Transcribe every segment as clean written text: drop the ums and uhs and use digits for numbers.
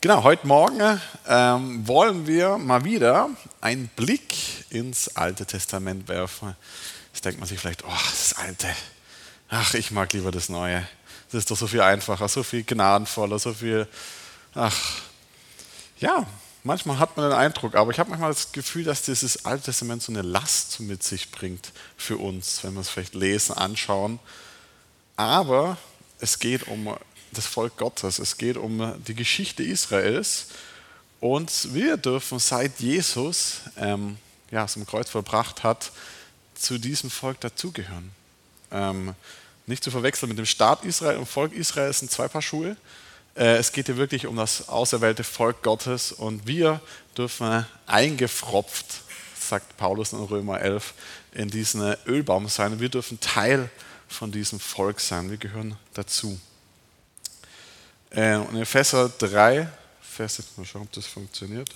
Genau, heute Morgen wollen wir mal wieder einen Blick ins Alte Testament werfen. Jetzt denkt man sich vielleicht, oh, das Alte, ach, ich mag lieber das Neue. Das ist doch so viel einfacher, so viel gnadenvoller, so viel, ach, ja, manchmal hat man den Eindruck, aber ich habe manchmal das Gefühl, dass dieses Alte Testament so eine Last mit sich bringt für uns, wenn wir es vielleicht lesen, anschauen. Aber es geht um das Volk Gottes, es geht um die Geschichte Israels und wir dürfen seit Jesus es am Kreuz vollbracht hat, zu diesem Volk dazugehören. Nicht zu verwechseln mit dem Staat Israel und Volk Israel, sind zwei Paar Schuhe. Es geht hier wirklich um das auserwählte Volk Gottes und wir dürfen eingepfropft, sagt Paulus in Römer 11, in diesen Ölbaum sein. Wir dürfen Teil von diesem Volk sein. Wir gehören dazu. Und in Epheser 3, mal schauen, ob das funktioniert.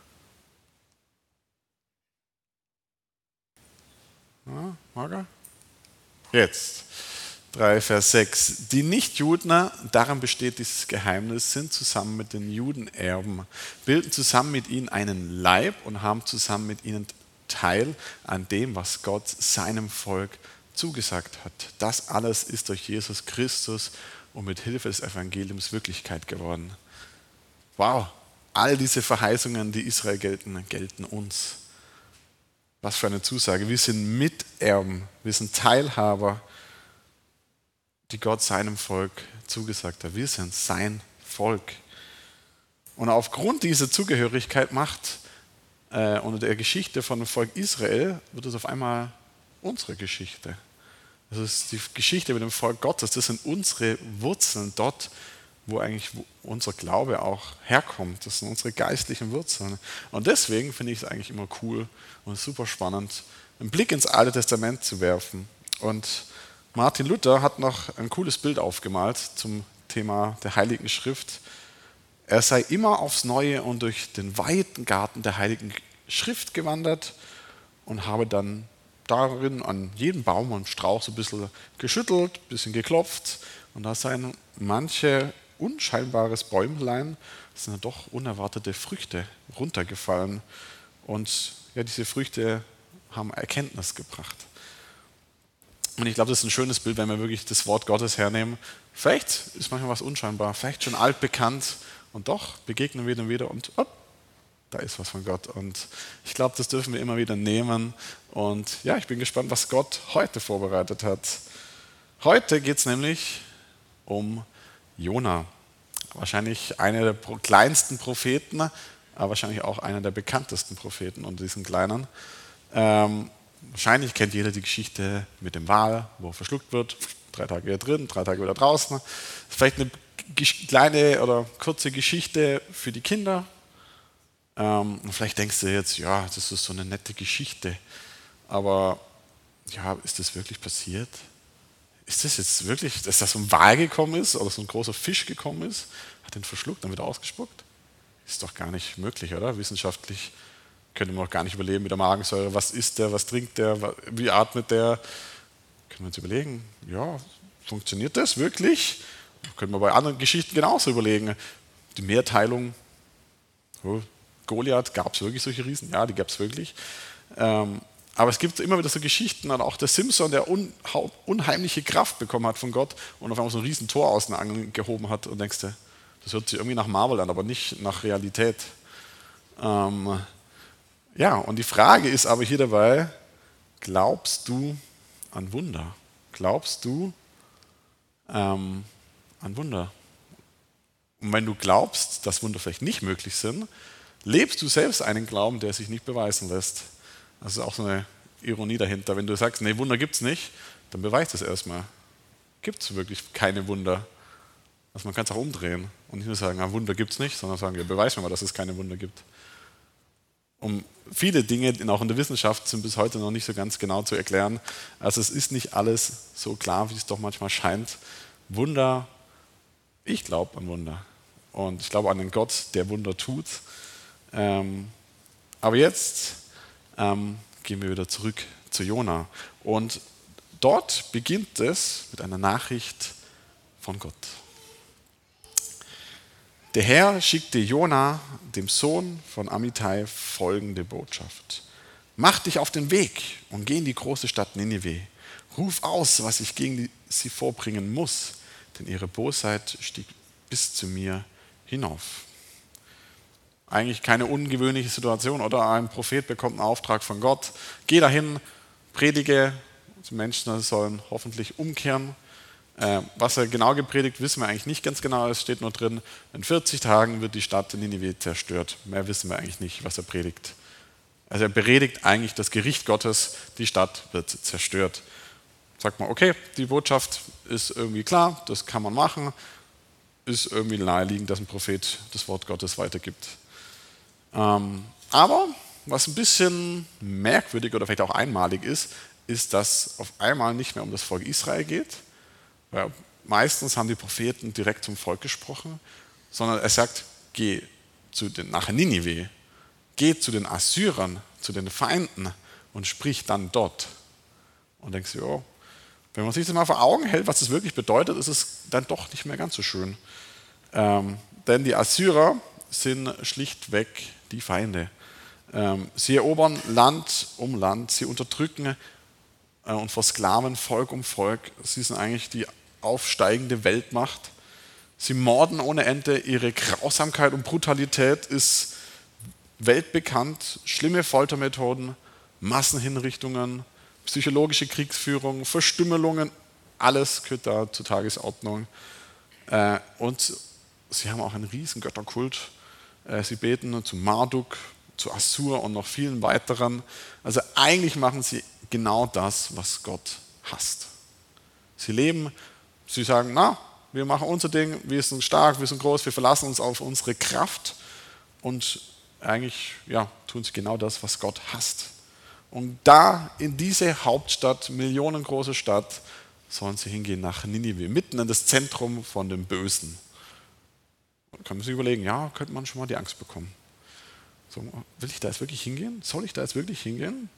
Ja, Marga? Jetzt. 3, Vers 6. Die Nichtjuden, daran besteht dieses Geheimnis, sind zusammen mit den Juden Erben, bilden zusammen mit ihnen einen Leib und haben zusammen mit ihnen Teil an dem, was Gott seinem Volk zugesagt hat. Das alles ist durch Jesus Christus und mit Hilfe des Evangeliums Wirklichkeit geworden. Wow, all diese Verheißungen, die Israel gelten uns. Was für eine Zusage. Wir sind Miterben, wir sind Teilhaber, die Gott seinem Volk zugesagt hat. Wir sind sein Volk. Und aufgrund dieser Zugehörigkeit unter der Geschichte von dem Volk Israel, wird es auf einmal unsere Geschichte. Das ist die Geschichte mit dem Volk Gottes. Das sind unsere Wurzeln dort, wo unser Glaube auch herkommt. Das sind unsere geistlichen Wurzeln. Und deswegen finde ich es eigentlich immer cool und super spannend, einen Blick ins Alte Testament zu werfen. Und Martin Luther hat noch ein cooles Bild aufgemalt zum Thema der Heiligen Schrift. Er sei immer aufs Neue und durch den weiten Garten der Heiligen Schrift gewandert und habe dann darin an jedem Baum und Strauch so ein bisschen geschüttelt, ein bisschen geklopft und da seien manche unscheinbares Bäumlein, sind dann doch unerwartete Früchte runtergefallen und ja, diese Früchte haben Erkenntnis gebracht. Und ich glaube, das ist ein schönes Bild, wenn wir wirklich das Wort Gottes hernehmen. Vielleicht ist manchmal was unscheinbar, vielleicht schon altbekannt und doch begegnen wir dann wieder und da ist was von Gott. Und ich glaube, das dürfen wir immer wieder nehmen. Und ja, ich bin gespannt, was Gott heute vorbereitet hat. Heute geht es nämlich um Jona. Wahrscheinlich einer der kleinsten Propheten, aber wahrscheinlich auch einer der bekanntesten Propheten unter diesen Kleinen. Wahrscheinlich kennt jeder die Geschichte mit dem Wal, wo er verschluckt wird. 3 Tage wieder drin, 3 Tage wieder draußen. Das ist vielleicht eine kleine oder kurze Geschichte für die Kinder. Und vielleicht denkst du jetzt, ja, das ist so eine nette Geschichte. Aber ja, ist das wirklich passiert? Ist das jetzt wirklich, dass das so ein Wal gekommen ist oder so ein großer Fisch gekommen ist, hat den verschluckt, dann wieder ausgespuckt? Ist doch gar nicht möglich, oder? Wissenschaftlich könnte man auch gar nicht überleben mit der Magensäure. Was isst der, was trinkt der, wie atmet der? Können wir uns überlegen, ja, funktioniert das wirklich? Können wir bei anderen Geschichten genauso überlegen. Die Mehrteilung, Goliath, gab es wirklich solche Riesen? Ja, die gab es wirklich. Aber es gibt immer wieder so Geschichten, und auch der Simson, der unheimliche Kraft bekommen hat von Gott und auf einmal so ein riesen Tor aus den Angeln gehoben hat und denkst du, das hört sich irgendwie nach Marvel an, aber nicht nach Realität. Ja, und die Frage ist aber hier dabei, glaubst du an Wunder? Glaubst du an Wunder? Und wenn du glaubst, dass Wunder vielleicht nicht möglich sind, lebst du selbst einen Glauben, der sich nicht beweisen lässt. Das ist auch so eine Ironie dahinter. Wenn du sagst, nee, Wunder gibt es nicht, dann beweist es erstmal. Gibt es wirklich keine Wunder? Also man kann es auch umdrehen und nicht nur sagen, Wunder gibt es nicht, sondern sagen, ja, beweis mir mal, dass es keine Wunder gibt. Um viele Dinge, auch in der Wissenschaft, sind bis heute noch nicht so ganz genau zu erklären. Also es ist nicht alles so klar, wie es doch manchmal scheint. Wunder, ich glaube an Wunder. Und ich glaube an den Gott, der Wunder tut. Aber jetzt gehen wir wieder zurück zu Jona. Und dort beginnt es mit einer Nachricht von Gott. Der Herr schickte Jona, dem Sohn von Amittai, folgende Botschaft. Mach dich auf den Weg und geh in die große Stadt Ninive. Ruf aus, was ich gegen sie vorbringen muss, denn ihre Bosheit stieg bis zu mir hinauf. Eigentlich keine ungewöhnliche Situation, oder? Ein Prophet bekommt einen Auftrag von Gott. Geh dahin, predige, die Menschen sollen hoffentlich umkehren. Was er genau gepredigt, wissen wir eigentlich nicht ganz genau. Es steht nur drin, in 40 Tagen wird die Stadt Ninive zerstört. Mehr wissen wir eigentlich nicht, was er predigt. Also er predigt eigentlich das Gericht Gottes, die Stadt wird zerstört. Sagt man, okay, die Botschaft ist irgendwie klar, das kann man machen, ist irgendwie naheliegend, dass ein Prophet das Wort Gottes weitergibt. Aber was ein bisschen merkwürdig oder vielleicht auch einmalig ist, dass auf einmal nicht mehr um das Volk Israel geht. Weil meistens haben die Propheten direkt zum Volk gesprochen, sondern er sagt, geh nach Ninive, geh zu den Assyrern, zu den Feinden und sprich dann dort. Und denkst du, oh, wenn man sich das mal vor Augen hält, was das wirklich bedeutet, ist es dann doch nicht mehr ganz so schön. Denn die Assyrer sind schlichtweg die Feinde. Sie erobern Land um Land, sie unterdrücken und versklaven Volk um Volk. Sie sind eigentlich die aufsteigende Weltmacht. Sie morden ohne Ende, ihre Grausamkeit und Brutalität ist weltbekannt. Schlimme Foltermethoden, Massenhinrichtungen, psychologische Kriegsführung, Verstümmelungen, alles gehört da zur Tagesordnung. Und sie haben auch einen riesen Götterkult. Sie beten zu Marduk, zu Assur und noch vielen weiteren. Also eigentlich machen sie genau das, was Gott hasst. Sie leben, sie sagen, wir machen unser Ding, wir sind stark, wir sind groß, wir verlassen uns auf unsere Kraft und eigentlich tun sie genau das, was Gott hasst. Und da in diese Hauptstadt, millionengroße Stadt, sollen sie hingehen nach Ninive, mitten in das Zentrum von dem Bösen. Da kann man sich überlegen, könnte man schon mal die Angst bekommen. So, will ich da jetzt wirklich hingehen? Soll ich da jetzt wirklich hingehen?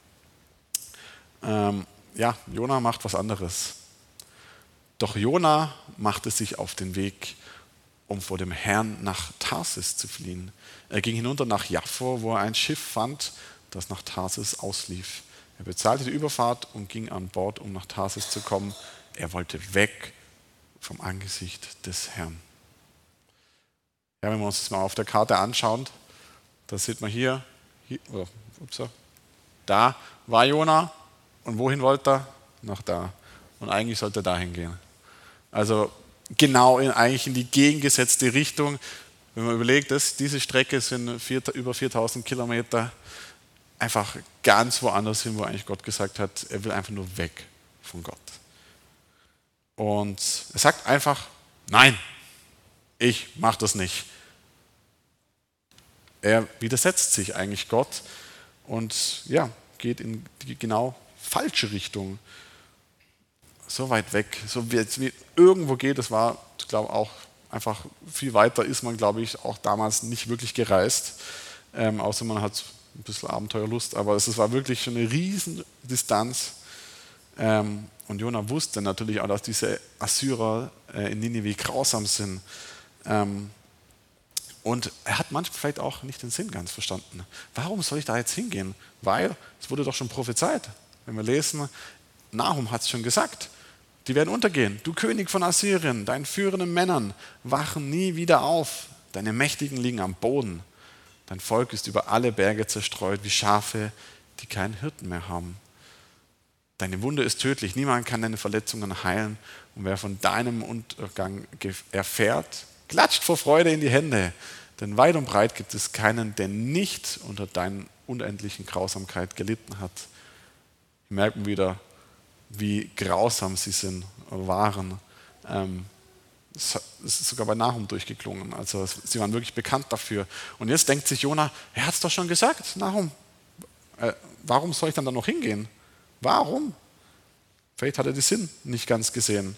Jona macht was anderes. Doch Jona machte sich auf den Weg, um vor dem Herrn nach Tarsis zu fliehen. Er ging hinunter nach Jaffo, wo er ein Schiff fand, das nach Tarsis auslief. Er bezahlte die Überfahrt und ging an Bord, um nach Tarsis zu kommen. Er wollte weg vom Angesicht des Herrn. Ja, wenn wir uns das mal auf der Karte anschauen, da sieht man da war Jona und wohin wollte er? Nach da. Und eigentlich sollte er dahin gehen. Also genau eigentlich in die gegengesetzte Richtung. Wenn man überlegt, diese Strecke sind über 4000 Kilometer, einfach ganz woanders hin, wo eigentlich Gott gesagt hat, er will einfach nur weg von Gott. Und er sagt einfach, nein, ich mache das nicht. Er widersetzt sich eigentlich Gott und geht in die genau falsche Richtung. So weit weg, so wie irgendwo geht, das war, ich glaube auch einfach viel weiter ist man, glaube ich, auch damals nicht wirklich gereist, außer man hat ein bisschen Abenteuerlust, aber es war wirklich schon eine riesen Distanz. Und Jona wusste natürlich auch, dass diese Assyrer in Ninive grausam sind. Und er hat manchmal vielleicht auch nicht den Sinn ganz verstanden. Warum soll ich da jetzt hingehen? Weil es wurde doch schon prophezeit. Wenn wir lesen, Nahum hat es schon gesagt, die werden untergehen. Du König von Assyrien, deinen führenden Männern wachen nie wieder auf. Deine Mächtigen liegen am Boden. Dein Volk ist über alle Berge zerstreut, wie Schafe, die keinen Hirten mehr haben. Deine Wunde ist tödlich, niemand kann deine Verletzungen heilen. Und wer von deinem Untergang erfährt, klatscht vor Freude in die Hände. Denn weit und breit gibt es keinen, der nicht unter deiner unendlichen Grausamkeit gelitten hat. Wir merken wieder, wie grausam sie sind oder waren. Es ist sogar bei Nahum durchgeklungen. Also sie waren wirklich bekannt dafür. Und jetzt denkt sich Jona, er hat es doch schon gesagt, Nahum. Warum soll ich dann da noch hingehen? Warum? Vielleicht hat er den Sinn nicht ganz gesehen.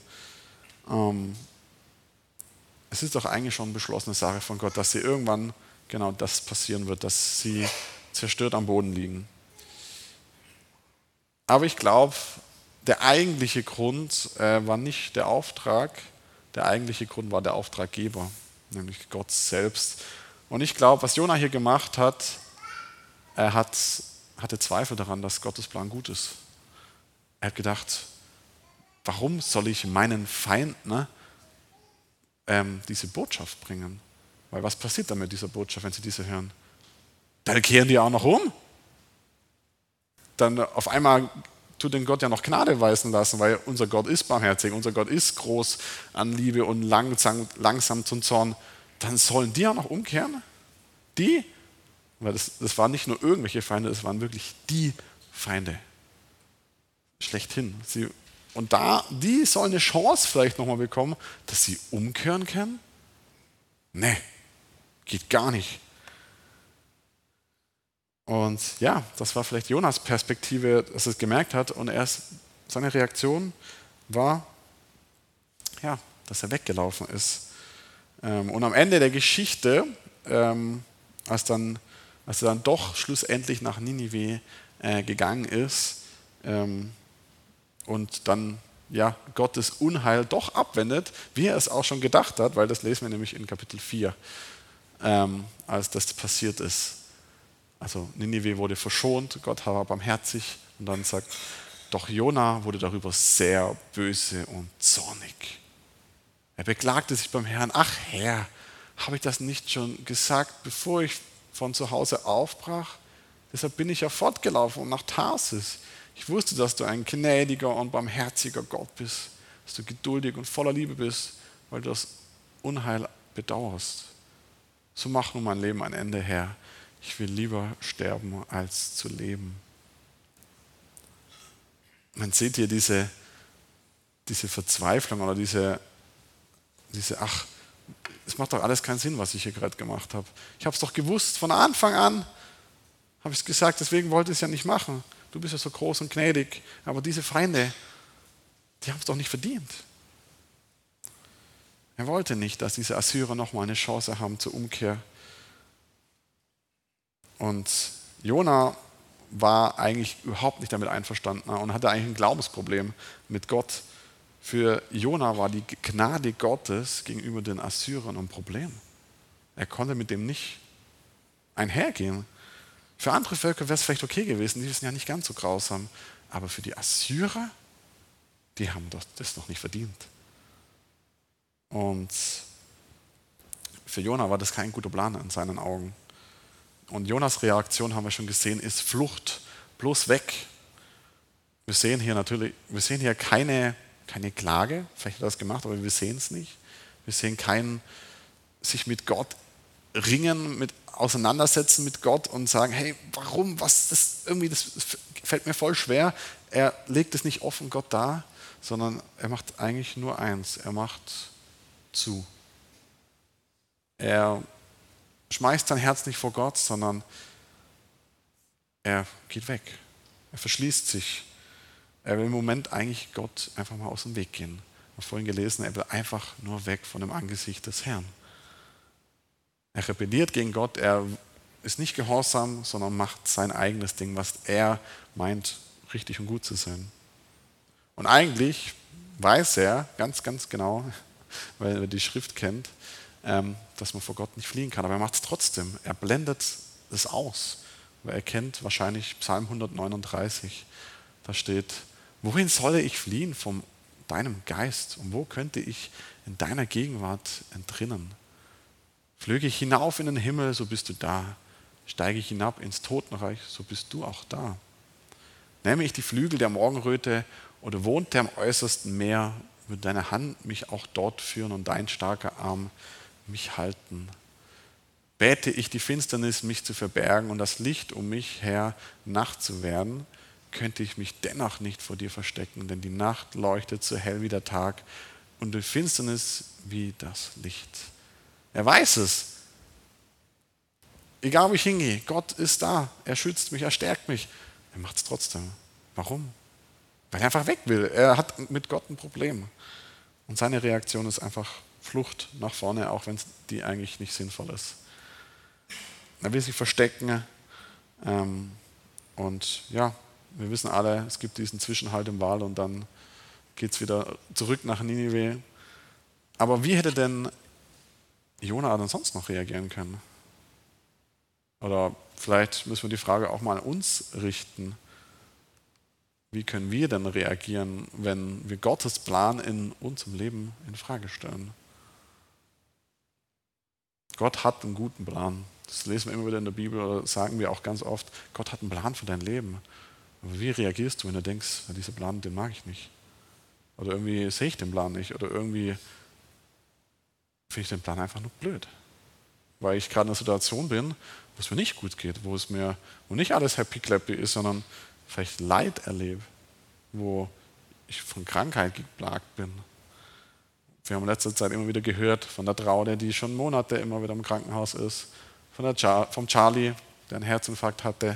Es ist doch eigentlich schon eine beschlossene Sache von Gott, dass sie irgendwann genau das passieren wird, dass sie zerstört am Boden liegen. Aber ich glaube, der eigentliche Grund war nicht der Auftrag, der eigentliche Grund war der Auftraggeber. nämlich Gott selbst. Und ich glaube, was Jona hier gemacht hat, er hatte Zweifel daran, dass Gottes Plan gut ist. Er hat gedacht, warum soll ich meinen Feinden diese Botschaft bringen? Weil was passiert dann mit dieser Botschaft, wenn sie diese hören? Dann kehren die auch noch um. Dann auf einmal tut den Gott ja noch Gnade weisen lassen, weil unser Gott ist barmherzig, unser Gott ist groß an Liebe und langsam zum Zorn. Dann sollen die auch noch umkehren? Die? Weil das waren nicht nur irgendwelche Feinde, das waren wirklich die Feinde. Schlechthin. Und die sollen eine Chance vielleicht nochmal bekommen, dass sie umkehren können? Nee, geht gar nicht. Und ja, das war vielleicht Jonas Perspektive, dass er es gemerkt hat und seine Reaktion war, ja, dass er weggelaufen ist. Und am Ende der Geschichte, als er dann doch schlussendlich nach Ninive gegangen ist und dann ja, Gottes Unheil doch abwendet, wie er es auch schon gedacht hat, weil das lesen wir nämlich in Kapitel 4, als das passiert ist. Also Ninive wurde verschont, Gott war barmherzig und dann sagt, doch Jona wurde darüber sehr böse und zornig. Er beklagte sich beim Herrn, ach Herr, habe ich das nicht schon gesagt, bevor ich von zu Hause aufbrach? Deshalb bin ich ja fortgelaufen und nach Tarsis. Ich wusste, dass du ein gnädiger und barmherziger Gott bist, dass du geduldig und voller Liebe bist, weil du das Unheil bedauerst. So mach nun mein Leben ein Ende, Herr. Ich will lieber sterben, als zu leben. Man sieht hier diese Verzweiflung oder diese, ach, es macht doch alles keinen Sinn, was ich hier gerade gemacht habe. Ich habe es doch gewusst, von Anfang an habe ich es gesagt, deswegen wollte ich es ja nicht machen. Du bist ja so groß und gnädig, aber diese Feinde, die haben es doch nicht verdient. Er wollte nicht, dass diese Assyrer nochmal eine Chance haben zur Umkehr. Und Jona war eigentlich überhaupt nicht damit einverstanden und hatte eigentlich ein Glaubensproblem mit Gott. Für Jona war die Gnade Gottes gegenüber den Assyrern ein Problem. Er konnte mit dem nicht einhergehen. Für andere Völker wäre es vielleicht okay gewesen, die sind ja nicht ganz so grausam. Aber für die Assyrer, die haben das noch nicht verdient. Und für Jona war das kein guter Plan in seinen Augen. Und Jonas Reaktion, haben wir schon gesehen, ist Flucht, bloß weg. Wir sehen hier keine Klage, vielleicht hat er das gemacht, aber wir sehen es nicht. Wir sehen kein sich mit Gott ringen, auseinandersetzen mit Gott und sagen, hey, warum, das fällt mir voll schwer. Er legt es nicht offen Gott dar, sondern er macht eigentlich nur eins, er macht zu. Er schmeißt sein Herz nicht vor Gott, sondern er geht weg. Er verschließt sich. Er will im Moment eigentlich Gott einfach mal aus dem Weg gehen. Ich habe vorhin gelesen, er will einfach nur weg von dem Angesicht des Herrn. Er rebelliert gegen Gott, er ist nicht gehorsam, sondern macht sein eigenes Ding, was er meint, richtig und gut zu sein. Und eigentlich weiß er ganz, ganz genau, weil er die Schrift kennt, dass man vor Gott nicht fliehen kann. Aber er macht es trotzdem. Er blendet es aus. Weil er kennt wahrscheinlich Psalm 139. Da steht, wohin solle ich fliehen von deinem Geist? Und wo könnte ich in deiner Gegenwart entrinnen? Flöge ich hinauf in den Himmel, so bist du da. Steige ich hinab ins Totenreich, so bist du auch da. Nehme ich die Flügel der Morgenröte oder wohnt der am äußersten Meer, wird deine Hand mich auch dort führen und dein starker Arm mich halten. Bäte ich die Finsternis, mich zu verbergen und das Licht um mich her Nacht zu werden, könnte ich mich dennoch nicht vor dir verstecken, denn die Nacht leuchtet so hell wie der Tag und die Finsternis wie das Licht. Er weiß es. Egal wo ich hingehe, Gott ist da. Er schützt mich, er stärkt mich. Er macht es trotzdem. Warum? Weil er einfach weg will. Er hat mit Gott ein Problem. Und seine Reaktion ist einfach Flucht nach vorne, auch wenn die eigentlich nicht sinnvoll ist. Er will sich verstecken. Und ja, wir wissen alle, es gibt diesen Zwischenhalt im Wal und dann geht es wieder zurück nach Ninive. Aber wie hätte denn Jona dann sonst noch reagieren können. Oder vielleicht müssen wir die Frage auch mal an uns richten. Wie können wir denn reagieren, wenn wir Gottes Plan in unserem Leben in Frage stellen? Gott hat einen guten Plan. Das lesen wir immer wieder in der Bibel oder sagen wir auch ganz oft. Gott hat einen Plan für dein Leben. Aber wie reagierst du, wenn du denkst, dieser Plan, den mag ich nicht? Oder irgendwie sehe ich den Plan nicht? Oder irgendwie finde ich den Plan einfach nur blöd? Weil ich gerade in einer Situation bin, wo es mir nicht gut geht, wo nicht alles happy clappy ist, sondern vielleicht Leid erlebe, wo ich von Krankheit geplagt bin. Wir haben in letzter Zeit immer wieder gehört von der Traude, die schon Monate immer wieder im Krankenhaus ist, vom Charlie, der einen Herzinfarkt hatte.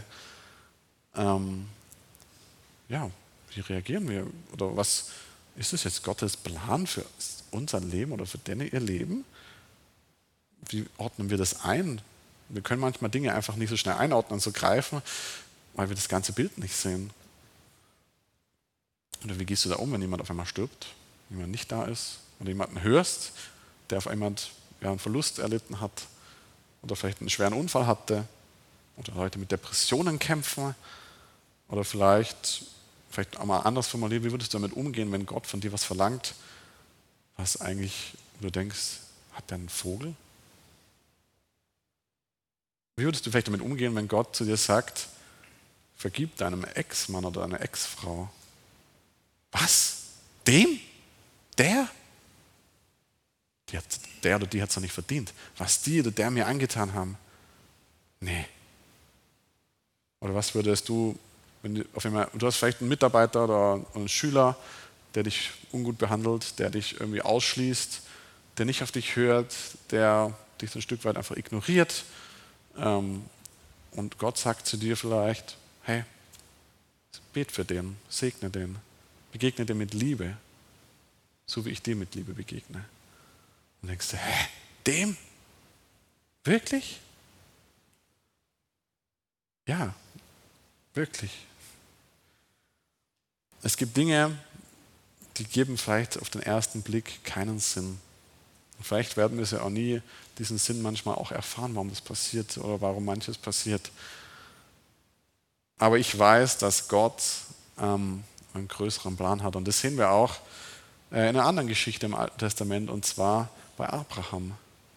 Ja, wie reagieren wir? Oder was ist es jetzt Gottes Plan für unser Leben oder für deine ihr Leben? Wie ordnen wir das ein? Wir können manchmal Dinge einfach nicht so schnell einordnen, so greifen, weil wir das ganze Bild nicht sehen. Oder wie gehst du da um, wenn jemand auf einmal stirbt, jemand nicht da ist, oder jemanden hörst, der auf einmal einen Verlust erlitten hat oder vielleicht einen schweren Unfall hatte oder Leute mit Depressionen kämpfen oder vielleicht einmal anders formuliert, wie würdest du damit umgehen, wenn Gott von dir was verlangt, was eigentlich, du denkst, hat der einen Vogel? Wie würdest du vielleicht damit umgehen, wenn Gott zu dir sagt, vergib deinem Ex-Mann oder deiner Ex-Frau? Was? Dem? Der? Der oder die hat es doch nicht verdient. Was die oder der mir angetan haben? Nee. Oder was würdest du, wenn du hast vielleicht einen Mitarbeiter oder einen Schüler, der dich ungut behandelt, der dich irgendwie ausschließt, der nicht auf dich hört, der dich so ein Stück weit einfach ignoriert. Und Gott sagt zu dir vielleicht, hey, bet für den, segne den, begegne dem mit Liebe, so wie ich dir mit Liebe begegne. Und denkst du, hä, dem? Wirklich? Ja, wirklich. Es gibt Dinge, die geben vielleicht auf den ersten Blick keinen Sinn. Und vielleicht werden wir ja auch nie diesen Sinn manchmal auch erfahren, warum das passiert oder warum manches passiert. Aber ich weiß, dass Gott einen größeren Plan hat. Und das sehen wir auch in einer anderen Geschichte im Alten Testament, und zwar bei Abraham.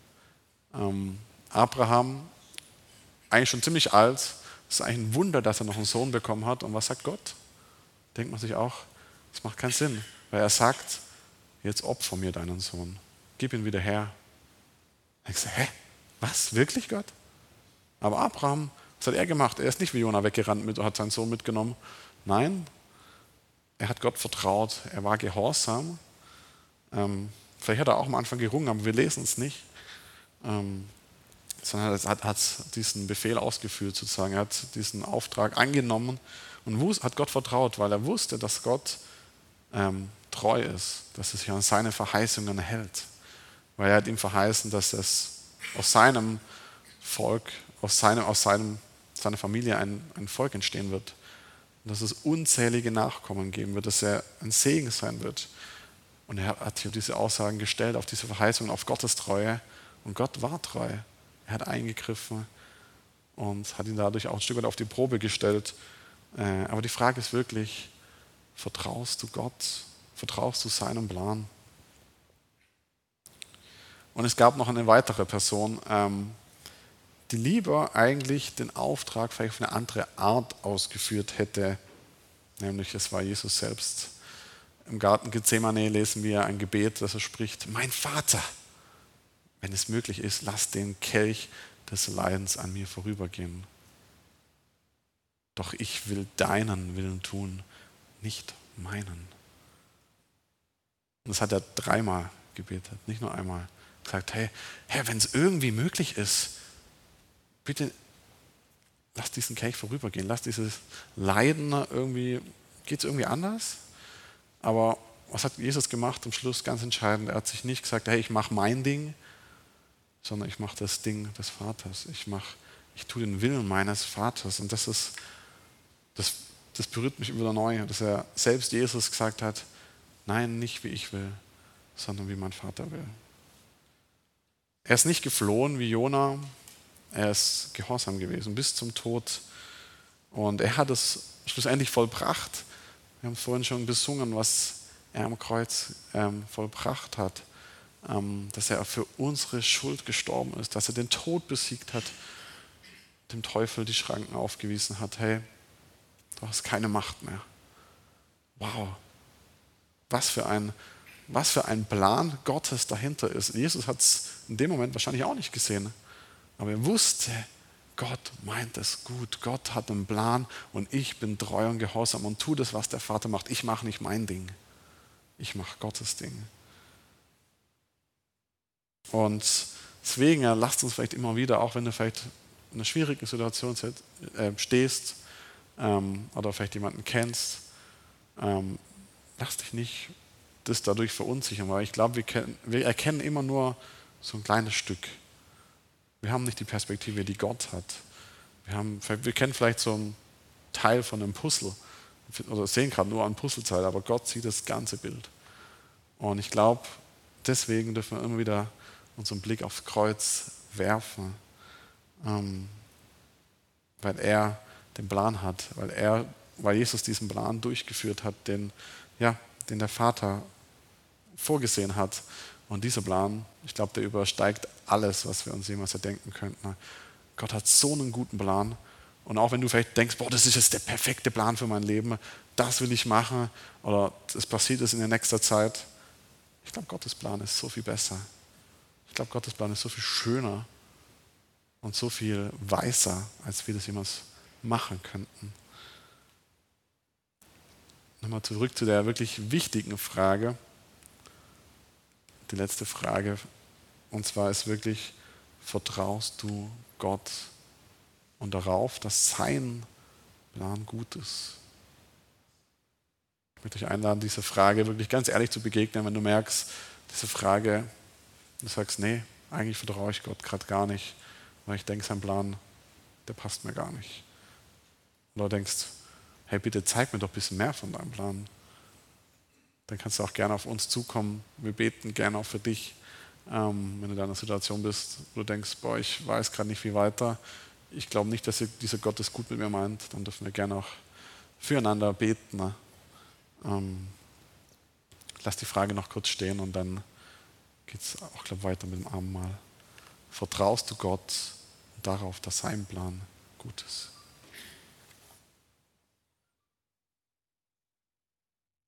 Abraham, eigentlich schon ziemlich alt, es ist eigentlich ein Wunder, dass er noch einen Sohn bekommen hat. Und was sagt Gott? Denkt man sich auch, das macht keinen Sinn. Weil er sagt, jetzt opfer mir deinen Sohn. Gib ihn wieder her. Denkst du, hä? Was? Wirklich, Gott? Aber Abraham, was hat er gemacht? Er ist nicht wie Jona weggerannt und hat seinen Sohn mitgenommen. Nein, er hat Gott vertraut. Er war gehorsam. Vielleicht hat er auch am Anfang gerungen, aber wir lesen es nicht. Sondern er hat diesen Befehl ausgeführt sozusagen. Er hat diesen Auftrag angenommen und hat Gott vertraut, weil er wusste, dass Gott treu ist, dass er sich an seine Verheißungen hält. Weil er hat ihm verheißen, dass es aus seinem Volk, aus seiner Familie ein Volk entstehen wird. Und dass es unzählige Nachkommen geben wird, dass er ein Segen sein wird. Und er hat hier diese Aussagen gestellt, auf diese Verheißungen, auf Gottes Treue. Und Gott war treu. Er hat eingegriffen und hat ihn dadurch auch ein Stück weit auf die Probe gestellt. Aber die Frage ist wirklich, vertraust du Gott? Vertraust du seinem Plan? Und es gab noch eine weitere Person, die lieber eigentlich den Auftrag vielleicht auf eine andere Art ausgeführt hätte, nämlich es war Jesus selbst. Im Garten Gethsemane lesen wir ein Gebet, das er spricht, mein Vater, wenn es möglich ist, lass den Kelch des Leidens an mir vorübergehen. Doch ich will deinen Willen tun, nicht meinen. Und das hat er dreimal gebetet, nicht nur einmal. Gesagt, hey, Herr, wenn es irgendwie möglich ist, bitte lass diesen Kelch vorübergehen, lass dieses Leiden irgendwie, geht es irgendwie anders? Aber was hat Jesus gemacht am Schluss? Ganz entscheidend, er hat sich nicht gesagt, hey, ich mache mein Ding, sondern ich mache das Ding des Vaters. Ich tue den Willen meines Vaters. Und das berührt mich wieder neu, dass er selbst Jesus gesagt hat, nein, nicht wie ich will, sondern wie mein Vater will. Er ist nicht geflohen wie Jona, er ist gehorsam gewesen bis zum Tod. Und er hat es schlussendlich vollbracht. Wir haben vorhin schon besungen, was er am Kreuz vollbracht hat. Dass er für unsere Schuld gestorben ist, dass er den Tod besiegt hat, dem Teufel die Schranken aufgewiesen hat. Hey, du hast keine Macht mehr. Wow, was für ein Plan Gottes dahinter ist. Jesus hat es in dem Moment wahrscheinlich auch nicht gesehen, aber er wusste, Gott meint es gut. Gott hat einen Plan und ich bin treu und gehorsam und tue das, was der Vater macht. Ich mache nicht mein Ding, ich mache Gottes Ding. Und deswegen lasst uns vielleicht immer wieder, auch wenn du vielleicht in einer schwierigen Situation stehst oder vielleicht jemanden kennst, lass dich nicht das dadurch verunsichern, weil ich glaube, wir erkennen immer nur so ein kleines Stück. Wir haben nicht die Perspektive, die Gott hat. Wir kennen vielleicht so einen Teil von einem Puzzle oder sehen gerade nur ein Puzzleteil, aber Gott sieht das ganze Bild. Und ich glaube, deswegen dürfen wir immer wieder unseren Blick aufs Kreuz werfen, weil er den Plan hat, weil Jesus diesen Plan durchgeführt hat, den der Vater vorgesehen hat. Und dieser Plan, ich glaube, der übersteigt alles, was wir uns jemals erdenken könnten. Gott hat so einen guten Plan. Und auch wenn du vielleicht denkst, boah, das ist jetzt der perfekte Plan für mein Leben, das will ich machen oder das passiert ist in der nächsten Zeit. Ich glaube, Gottes Plan ist so viel besser. Ich glaube, Gottes Plan ist so viel schöner und so viel weiser, als wir das jemals machen könnten. Nochmal zurück zu der wirklich wichtigen Frage. Die letzte Frage. Und zwar ist wirklich, vertraust du Gott und darauf, dass sein Plan gut ist? Ich möchte euch einladen, diese Frage wirklich ganz ehrlich zu begegnen, wenn du merkst, diese Frage, du sagst, nee, eigentlich vertraue ich Gott gerade gar nicht, weil ich denke, sein Plan, der passt mir gar nicht. Oder denkst, hey, bitte zeig mir doch ein bisschen mehr von deinem Plan. Dann kannst du auch gerne auf uns zukommen. Wir beten gerne auch für dich, wenn du in einer Situation bist, wo du denkst, boah, ich weiß gerade nicht, wie weiter. Ich glaube nicht, dass dieser Gott es gut mit mir meint. Dann dürfen wir gerne auch füreinander beten. Lass die Frage noch kurz stehen und dann geht es auch, glaube ich, weiter mit dem Abendmahl. Vertraust du Gott darauf, dass sein Plan gut ist?